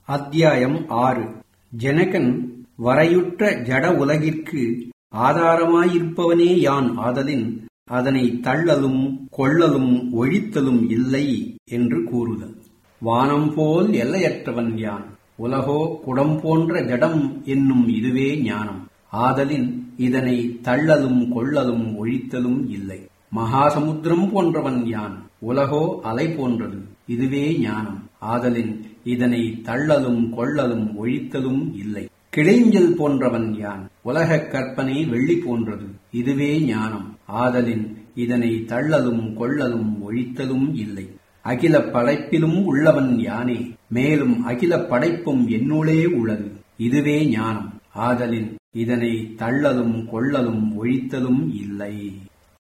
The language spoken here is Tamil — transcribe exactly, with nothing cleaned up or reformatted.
அத்தியாயம் ஆறு. ஜனகன் வரையுற்ற ஜட உலகிற்கு ஆதாரமாயிருப்பவனே யான் ஆதலின் அதனை தள்ளலும் கொள்ளலும் ஒழித்தலும் இல்லை என்று கூறுதல். வானம் போல் எல்லையற்றவன் யான், உலகோ குடம் போன்ற ஜடம் என்னும் இதுவே ஞானம். ஆதலின் இதனை தள்ளலும் கொள்ளலும் ஒழித்தலும் இல்லை. மகாசமுத்திரம் போன்றவன் யான், உலகோ அலை போன்றது, இதுவே ஞானம். ஆதலின் இதனை தள்ளலும் கொள்ளலும் ஒழித்தலும் இல்லை. கிளைஞ்சல் போன்றவன் யான், உலகக் கற்பனை வெள்ளி போன்றது, இதுவே ஞானம். ஆதலின் இதனை தள்ளலும் கொள்ளலும் ஒழித்தலும் இல்லை. அகில படைப்பிலும் உள்ளவன் யானே, மேலும் அகில படைப்பும் என்னுளே உள்ளது, இதுவே ஞானம். ஆதலின் இதனை தள்ளலும் கொள்ளலும் ஒழித்தலும் இல்லை.